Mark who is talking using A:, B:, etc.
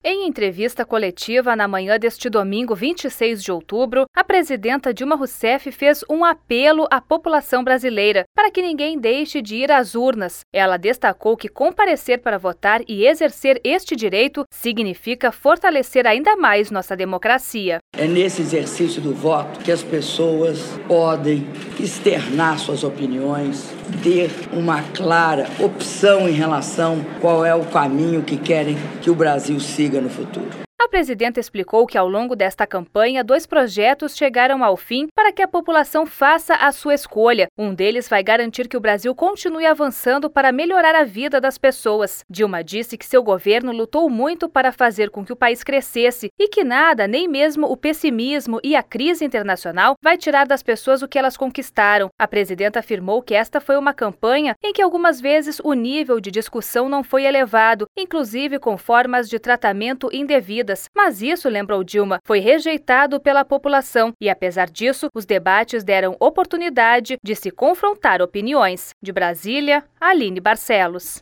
A: Em entrevista coletiva na manhã deste domingo, 26 de outubro, a presidenta Dilma Rousseff fez um apelo à população brasileira para que ninguém deixe de ir às urnas. Ela destacou que comparecer para votar e exercer este direito significa fortalecer ainda mais nossa democracia.
B: É nesse exercício do voto que as pessoas podem externar suas opiniões, ter uma clara opção em relação a qual é o caminho que querem que o Brasil siga no futuro.
A: A presidenta explicou que ao longo desta campanha, 2 projetos chegaram ao fim para que a população faça a sua escolha. Um deles vai garantir que o Brasil continue avançando para melhorar a vida das pessoas. Dilma disse que seu governo lutou muito para fazer com que o país crescesse e que nada, nem mesmo o pessimismo e a crise internacional, vai tirar das pessoas o que elas conquistaram. A presidenta afirmou que esta foi uma campanha em que algumas vezes o nível de discussão não foi elevado, inclusive com formas de tratamento indevidas. Mas isso, lembrou Dilma, foi rejeitado pela população e, apesar disso, os debates deram oportunidade de se confrontar opiniões. De Brasília, Aline Barcelos.